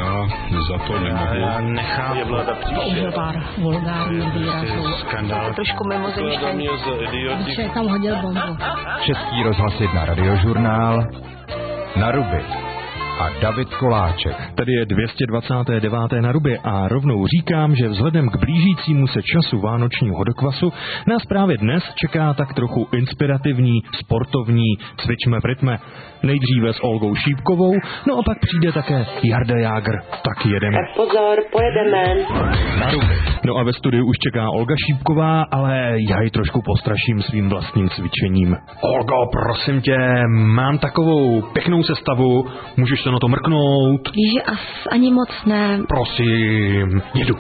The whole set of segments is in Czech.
Já za to nemohu. Já nechápu. Je vláda použil pár vulgárních výrazů. Skandál. Trošku mimo zemštění. Protože tam hodil bombu. Český rozhlas 1 Radiožurnál, Na ruby a David Koláček. Tady je 229. Na ruby a rovnou říkám, že vzhledem k blížícímu se času vánočního hodokvasu nás právě dnes čeká tak trochu inspirativní, sportovní cvičme v rytme. Nejdříve s Olgou Šípkovou, no a pak přijde také Jarda Jágr. Tak jedeme. Tak pozor, pojedeme. Na ruby. No a ve studiu už čeká Olga Šípková, ale já ji trošku postraším svým vlastním cvičením. Olgo, prosím tě, mám takovou pěknou sestavu, můžeš se na to mrknout? Víš, že ani moc ne. Prosím, jedu.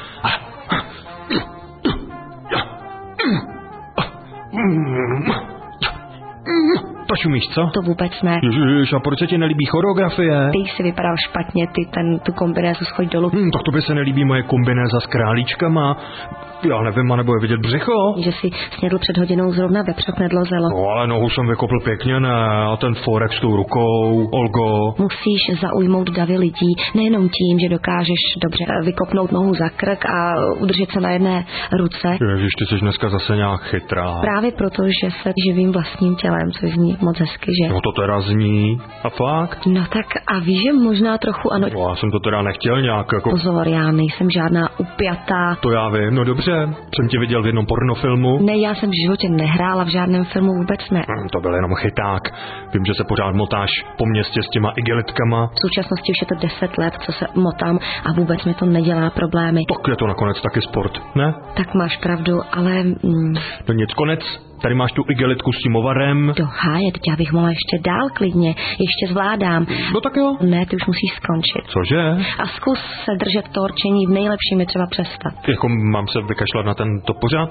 To šumíš, co? To vůbec ne. Ježiš, a proč se ti nelíbí choreografie? Ty jsi vypadal špatně, tu kombinézu schoď dolů. Tak to by se nelíbí moje kombinéza s králíčkama. Já nevím, anebo je vidět břicho. Že si snědl před hodinou zrovna vepřok nedlozelo. No, ale nohu jsem vykopl pěkně, ne? A ten forek s tou rukou, Olgo. Musíš zaujmout davy lidí, nejenom tím, že dokážeš dobře vykopnout nohu za krk a udržet se na jedné ruce. Ježiš, ty jsi dneska zase nějak chytrá. Právě proto, že se živím vlastním tělem, což zní moc hezky, že? No to teda zní. A fakt? No tak a víš, že možná trochu ano. No, já jsem to teda nechtěl nějak jako... Pozor, já nejsem žádná upjatá. To já vím, no dobře. Jsem tě viděl v jednom pornofilmu. Ne, já jsem v životě nehrála v žádném filmu, vůbec ne. To byl jenom chyták. Vím, že se pořád motáš po městě s těma igelitkama. V současnosti už je to 10 let, co se motám a vůbec mi to nedělá problémy. Tak je to nakonec taky sport, ne? Tak máš pravdu, ale... No nic, konec. Tady máš tu igelitku s tím ovarem. Do háje, teď já bych mohla ještě dál klidně. Ještě zvládám. No tak jo. Ne, ty už musíš skončit. Cože? A zkus se držet to určení, v nejlepším je třeba přestat. Jako mám se vykašlat na tento pořád?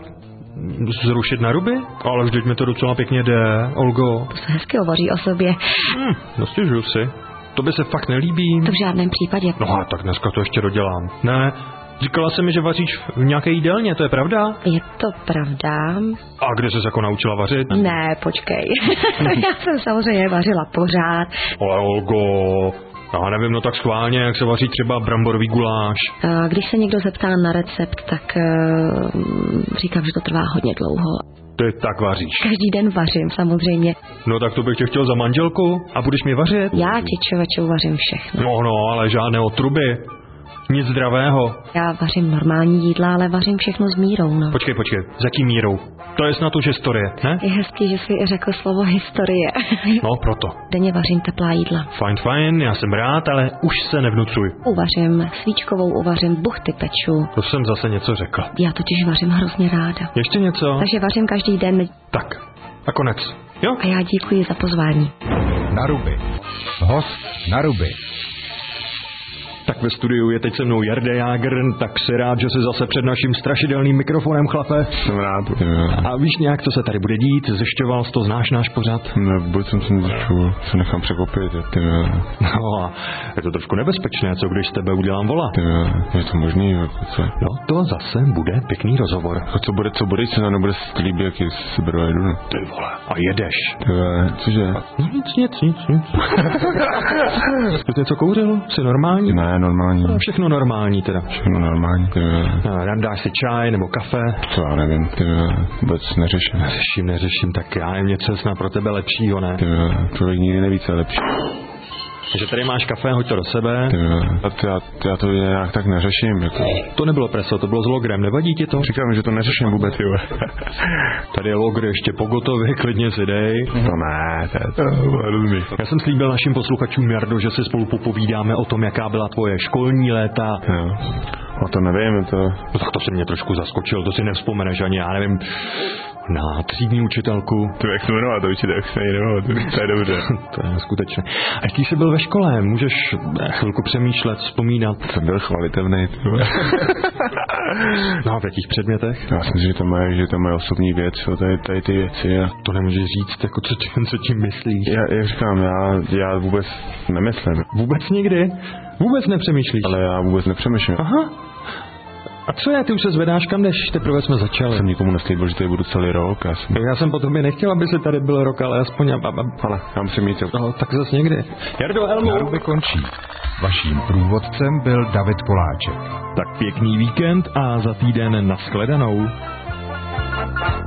Zrušit na ruby? Ale vždyť mi to docela pěkně jde, Olgo. To se hezky hovoří o sobě. No stěžuju si. To by se fakt nelíbí. To v žádném případě. No a tak dneska to ještě dodělám. Ne, říkala jsi mi, že vaříš v nějaké jídelně, to je pravda? Je to pravda. A kde jsi se jako naučila vařit? Ne, počkej. Já jsem samozřejmě vařila pořád. Ale Olgo, já nevím, no tak schválně, jak se vaří třeba bramborový guláš. Když se někdo zeptá na recept, tak říkám, že to trvá hodně dlouho. Ty tak vaříš. Každý den vařím, samozřejmě. No tak to bych tě chtěl za manželku a budeš mi vařit? Já ti, člověče, uvařím všechno. No, ale žádné otruby. Nic zdravého. Já vařím normální jídla, ale vařím všechno s mírou, no. Počkej, za jaký mírou? To je snad už historie, ne? Je hezký, že jsi řekl slovo historie. No, proto. Denně vařím teplá jídla. Fajn, já jsem rád, ale už se nevnucuj. Uvařím svíčkovou, uvařím buchty peču. To jsem zase něco řekl. Já totiž vařím hrozně ráda. Ještě něco? Takže vařím každý den. Tak, a konec. Jo? A já děkuji za pozvání. Na ruby. Host na ruby. Tak ve studiu je teď se mnou Jarda Jágr, tak si rád, že jsi zase před naším strašidelným mikrofonem, chlape. Jsem rád. A víš nějak, co se tady bude dít? Zjišťoval jsi to, znáš náš pořad? Ne, vůbec jsem zjišťoval, se nechám překopit. No, je to trošku nebezpečné, co když z tebe udělám vola. Je to možný, co? No, to zase bude pěkný rozhovor. A co bude, se nám nebude líbit, jak se beru a jdu. Ty vole, a jedeš. Cože? No nic. Jsi něco kouřil? Jsi normální? Ne, normální. No, všechno normální teda. Všechno normální. No, dáš si čaj nebo kafe? To já nevím, vůbec neřeším. Neřeším, tak já nevím, něco snad pro tebe lepšího, ne? Člověk nikdy neví, co je lepší. Takže tady máš kafe, hoď to do sebe. Já to nějak tak neřeším. Jako. To nebylo preso, to bylo s logrem, nevadí ti to? Říkám, že to neřeším vůbec. Tady je logr ještě pogotově, klidně si dej. To ne, rozumím. Já jsem slíbil našim posluchačům, Jardo, že si spolu popovídáme o tom, jaká byla tvoje školní léta. Jo. O to nevím, to... No tak to si mě trošku zaskočil, to si nevzpomeneš ani, já nevím, na třídní učitelku. To jak se jmenovala, to učitelku se nejmenovat, to je dobře. To je skutečně. A jaký jsi byl ve škole, můžeš chvilku přemýšlet, vzpomínat. Jsem byl chvalitevný. No, v jakých předmětech? Já si myslím, že to je moje osobní věc, tady ty věci. A... To nemůžeš říct, jako co tím myslíš? Já říkám, já vůbec nemyslím. Vůbec nikdy? Vůbec nepřemýšlíš? Ale já vůbec nepřemýšlím. Aha. A co je, ty už se zvedáš, kam jdeš? Teprve jsme začali. Jsem nikomu neslíbil, že tady budu celý rok. Já jsem potom nechtěl, aby se tady byl rok, ale aspoň... Ale já musím mít... No, tak zase někdy. Jardo, helmu! Na Ruby končí. Vaším průvodcem byl David Koláček. Tak pěkný víkend a za týden nashledanou.